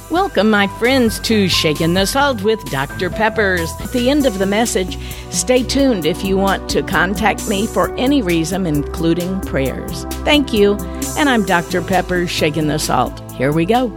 Welcome, my friends, to Shakin' the Salt with Dr. Peppers. At the end of the message, stay tuned if you want to contact me for any reason, including prayers. Thank you, and I'm Dr. Peppers, Shakin' the Salt. Here we go.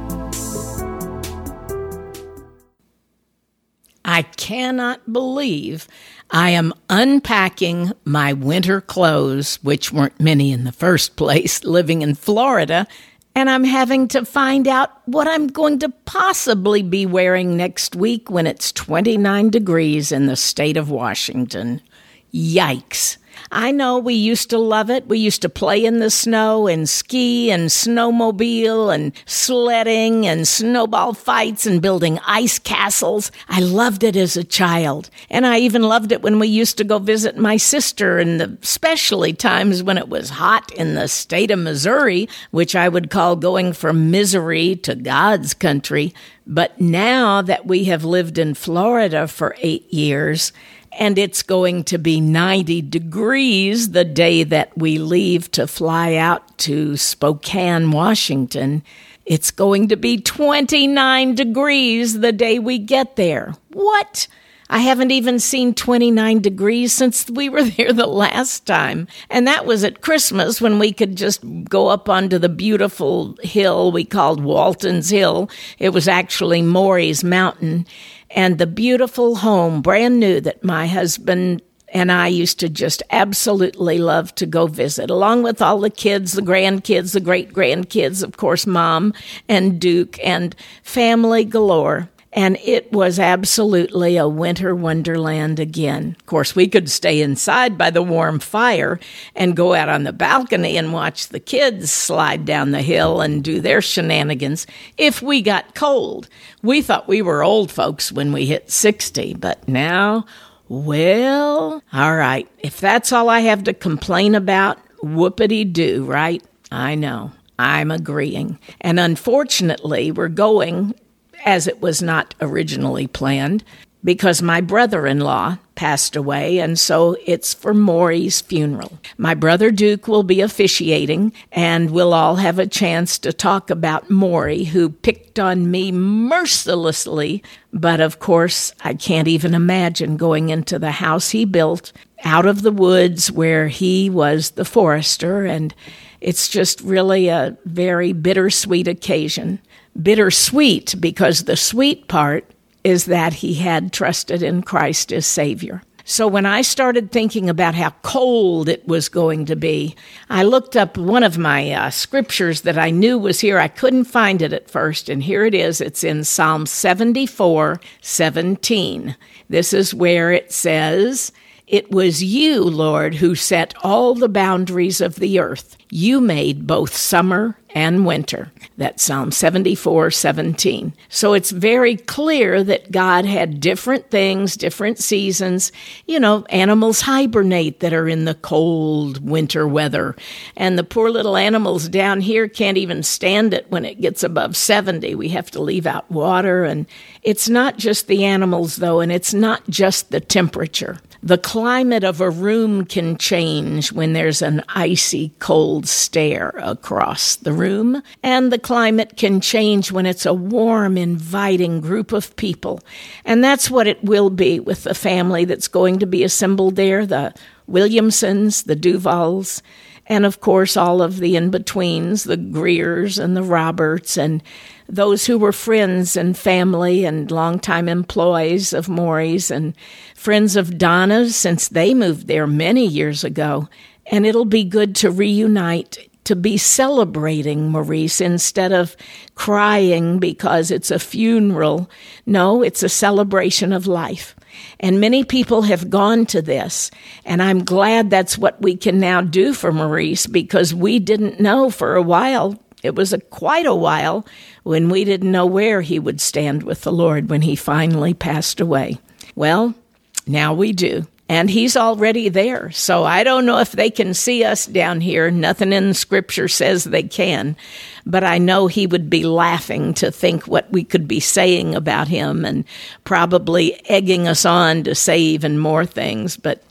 I cannot believe I am unpacking my winter clothes, which weren't many in the first place, living in Florida, and I'm having to find out what I'm going to possibly be wearing next week when it's 29 degrees in the state of Washington. Yikes. I know we used to love it. We used to play in the snow and ski and snowmobile and sledding and snowball fights and building ice castles. I loved it as a child. And I even loved it when we used to go visit my sister, and especially times when it was hot in the state of Missouri, which I would call going from misery to God's country. But now that we have lived in Florida for 8 years, and it's going to be 90 degrees the day that we leave to fly out to Spokane, Washington. It's going to be 29 degrees the day we get there. What? I haven't even seen 29 degrees since we were there the last time. And that was at Christmas when we could just go up onto the beautiful hill we called Walton's Hill. It was actually Maury's Mountain. And the beautiful home, brand new, that my husband and I used to just absolutely love to go visit, along with all the kids, the grandkids, the great-grandkids, of course, Mom and Duke, and family galore. And it was absolutely a winter wonderland again. Of course, we could stay inside by the warm fire and go out on the balcony and watch the kids slide down the hill and do their shenanigans if we got cold. We thought we were old folks when we hit 60, but now, well, all right. If that's all I have to complain about, whoopity-doo, right? I know. I'm agreeing. And unfortunately, we're going, as it was not originally planned, because my brother-in-law passed away, and so it's for Maury's funeral. My brother Duke will be officiating, and we'll all have a chance to talk about Maury, who picked on me mercilessly. But of course, I can't even imagine going into the house he built out of the woods where he was the forester, and it's just really a very bittersweet occasion. Bittersweet because the sweet part is that he had trusted in Christ as Savior. So when I started thinking about how cold it was going to be, I looked up one of my scriptures that I knew was here. I couldn't find it at first, and here it is. It's in Psalm 74:17. This is where it says, "It was you, Lord, who set all the boundaries of the earth. You made both summer and winter." That's Psalm 74:17. So it's very clear that God had different things, different seasons. You know, animals hibernate that are in the cold winter weather. And the poor little animals down here can't even stand it when it gets above 70. We have to leave out water. And it's not just the animals, though, and it's not just the temperature. The climate of a room can change when there's an icy cold stare across the room, and the climate can change when it's a warm, inviting group of people. And that's what it will be with the family that's going to be assembled there, the Williamsons, the Duvals, and of course all of the in-betweens, the Greers and the Roberts, and those who were friends and family and longtime employees of Maury's and friends of Donna's since they moved there many years ago. And it'll be good to reunite, to be celebrating Maurice instead of crying because it's a funeral. No, it's a celebration of life. And many people have gone to this, and I'm glad that's what we can now do for Maurice, because we didn't know for a while. It was quite a while when we didn't know where he would stand with the Lord when he finally passed away. Well, now we do. And he's already there. So I don't know if they can see us down here. Nothing in Scripture says they can. But I know he would be laughing to think what we could be saying about him and probably egging us on to say even more things. But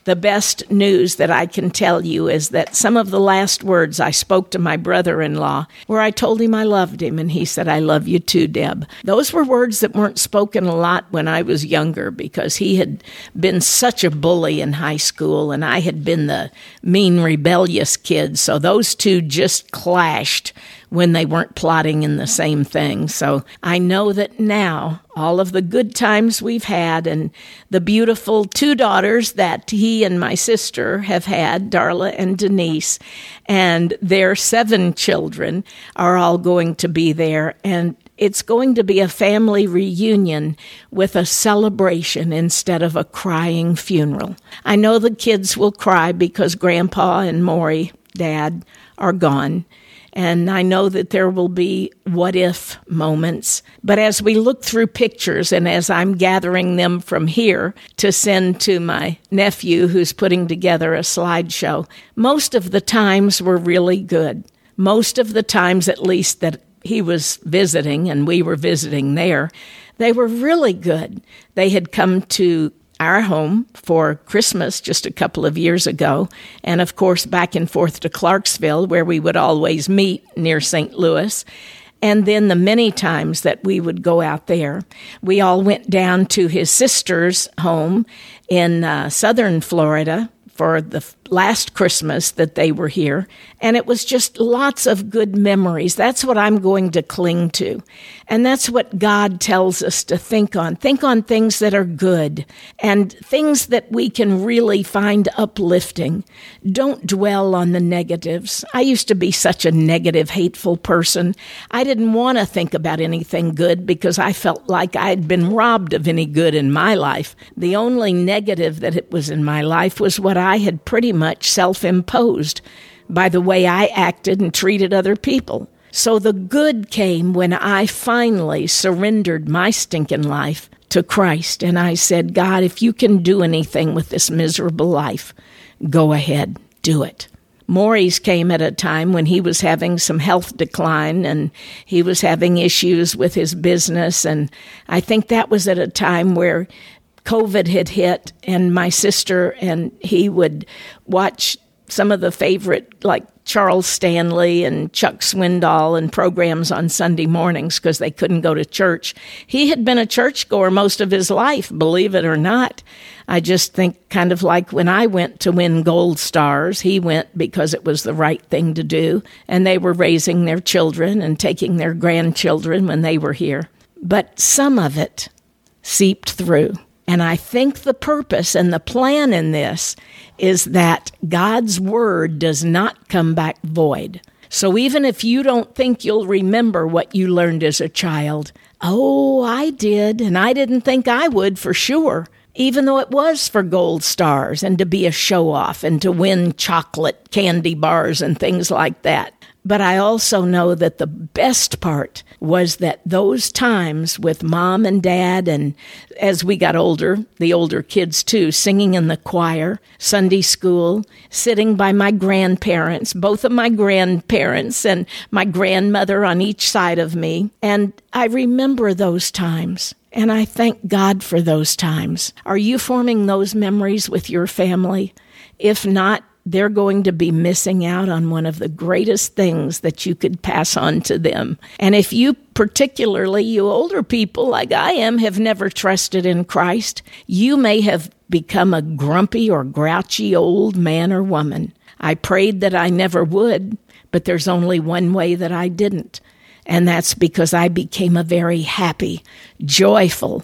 The best news that I can tell you is that some of the last words I spoke to my brother-in-law where I told him I loved him, and he said, "I love you too, Deb." Those were words that weren't spoken a lot when I was younger because he had been such a bully in high school, and I had been the mean, rebellious kid. So those two just clashed when they weren't plotting in the same thing. So I know that now all of the good times we've had and the beautiful two daughters that he and my sister have had, Darla and Denise, and their 7 children are all going to be there. And it's going to be a family reunion with a celebration instead of a crying funeral. I know the kids will cry because Grandpa and Maury, Dad, are gone. And I know that there will be what-if moments. But as we look through pictures and as I'm gathering them from here to send to my nephew who's putting together a slideshow, most of the times were really good. Most of the times, at least, that he was visiting and we were visiting there, they were really good. They had come to our home for Christmas just a couple of years ago, and of course back and forth to Clarksville, where we would always meet near St. Louis, and then the many times that we would go out there. We all went down to his sister's home in southern Florida for the last Christmas that they were here, and it was just lots of good memories. That's what I'm going to cling to, and that's what God tells us to think on. Think on things that are good and things that we can really find uplifting. Don't dwell on the negatives. I used to be such a negative, hateful person. I didn't want to think about anything good because I felt like I'd been robbed of any good in my life. The only negative that it was in my life was what I had pretty much self-imposed by the way I acted and treated other people. So the good came when I finally surrendered my stinking life to Christ. And I said, God, if you can do anything with this miserable life, go ahead, do it. Maurice came at a time when he was having some health decline and he was having issues with his business. And I think that was at a time where COVID had hit, and my sister and he would watch some of the favorite, like Charles Stanley and Chuck Swindoll and programs on Sunday mornings because they couldn't go to church. He had been a churchgoer most of his life, believe it or not. I just think kind of like when I went to win Gold Stars, he went because it was the right thing to do, and they were raising their children and taking their grandchildren when they were here. But some of it seeped through. And I think the purpose and the plan in this is that God's word does not come back void. So even if you don't think you'll remember what you learned as a child, oh, I did, and I didn't think I would for sure, even though it was for Gold Stars and to be a show-off and to win chocolate candy bars and things like that. But I also know that the best part was that those times with Mom and Dad, and as we got older, the older kids too, singing in the choir, Sunday school, sitting by my grandparents, both of my grandparents and my grandmother on each side of me. And I remember those times, and I thank God for those times. Are you forming those memories with your family? If not, they're going to be missing out on one of the greatest things that you could pass on to them. And if you, particularly you older people like I am, have never trusted in Christ, you may have become a grumpy or grouchy old man or woman. I prayed that I never would, but there's only one way that I didn't. And that's because I became a very happy, joyful,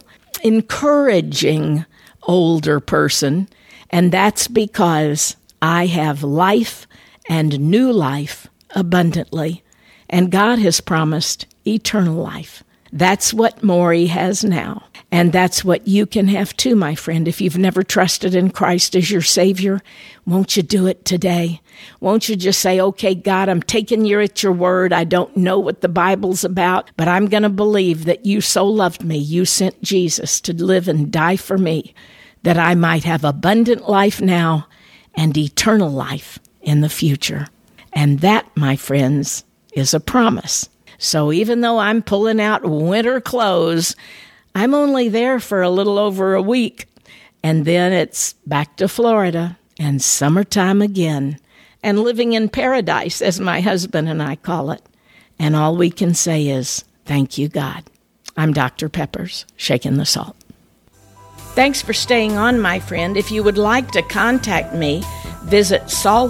encouraging older person. And that's because I have life and new life abundantly, and God has promised eternal life. That's what Maury has now, and that's what you can have too, my friend. If you've never trusted in Christ as your Savior, won't you do it today? Won't you just say, okay, God, I'm taking you at your word. I don't know what the Bible's about, but I'm going to believe that you so loved me. You sent Jesus to live and die for me, that I might have abundant life now and eternal life in the future. And that, my friends, is a promise. So even though I'm pulling out winter clothes, I'm only there for a little over a week. And then it's back to Florida and summertime again, and living in paradise, as my husband and I call it. And all we can say is, thank you, God. I'm Dr. Peppers, shaking the salt. Thanks for staying on, my friend. If you would like to contact me, visit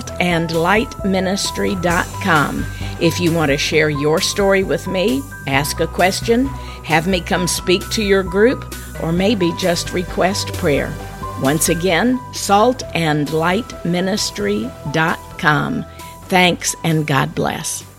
saltandlightministry.com. If you want to share your story with me, ask a question, have me come speak to your group, or maybe just request prayer. Once again, saltandlightministry.com. Thanks and God bless.